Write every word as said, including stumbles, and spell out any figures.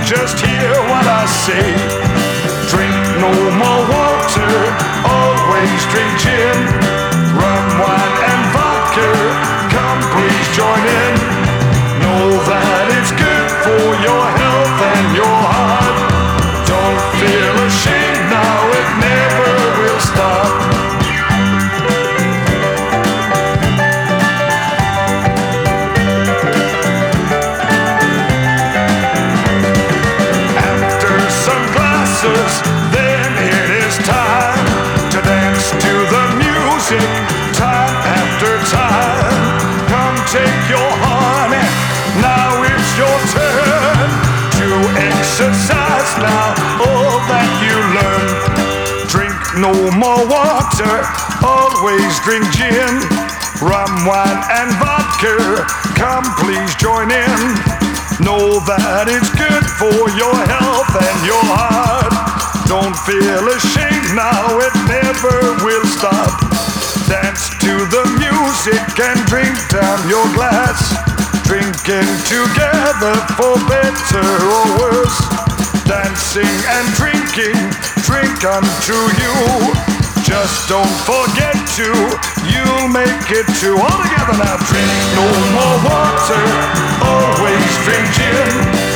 just hear what I say. Drink no more water, always drink gin. Rum, wine, and vodka, come please join in. Know that it's good for your health and your heart. Don't feel ashamed now, it never will stop. Then it is time to dance to the music, time after time. Come take your honey, now it's your turn to exercise now all that you learn. Drink no more water, always drink gin. Rum, wine, and vodka, come please join in. Know that it's good for your health and your heart. Don't feel ashamed now, it never will stop. Dance to the music and drink down your glass. Drinking together for better or worse. Dancing and drinking, drink unto you. Just don't forget to, you'll make it too. All together now, drink no more water, always drink gin.